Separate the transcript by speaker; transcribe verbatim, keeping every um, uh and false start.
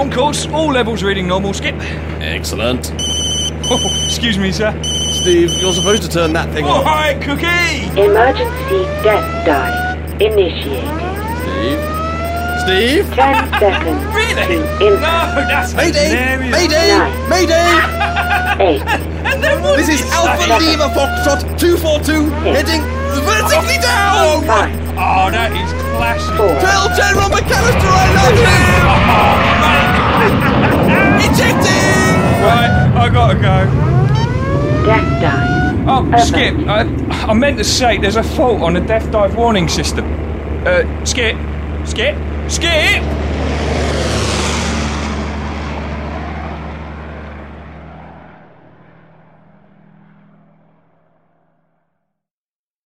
Speaker 1: On course, all levels reading normal, Skip.
Speaker 2: Excellent.
Speaker 1: Oh, excuse me, sir.
Speaker 2: Steve, you're supposed to turn that thing
Speaker 1: All
Speaker 2: on.
Speaker 1: right, Cookie!
Speaker 3: Emergency death dive initiated.
Speaker 2: Steve? Steve?
Speaker 3: Ten seconds
Speaker 1: Really?
Speaker 3: to
Speaker 1: No,
Speaker 3: impact.
Speaker 1: that's
Speaker 2: Mayday!
Speaker 1: hilarious.
Speaker 2: Mayday!
Speaker 3: Nine.
Speaker 2: Mayday!
Speaker 3: Eight.
Speaker 1: And then what
Speaker 2: This
Speaker 1: did
Speaker 2: is
Speaker 1: he
Speaker 2: Alpha
Speaker 1: say?
Speaker 2: Lima Foxtrot two four two, heading vertically down!
Speaker 3: Five.
Speaker 1: Oh, that is classic.
Speaker 3: Four.
Speaker 2: Tell General McAllister I love him! Ejecting!
Speaker 1: Right, I gotta go.
Speaker 3: Death dive.
Speaker 1: Oh,
Speaker 3: Over.
Speaker 1: Skip, I, I meant to say there's a fault on the death dive warning system. Uh, Skip, Skip, Skip!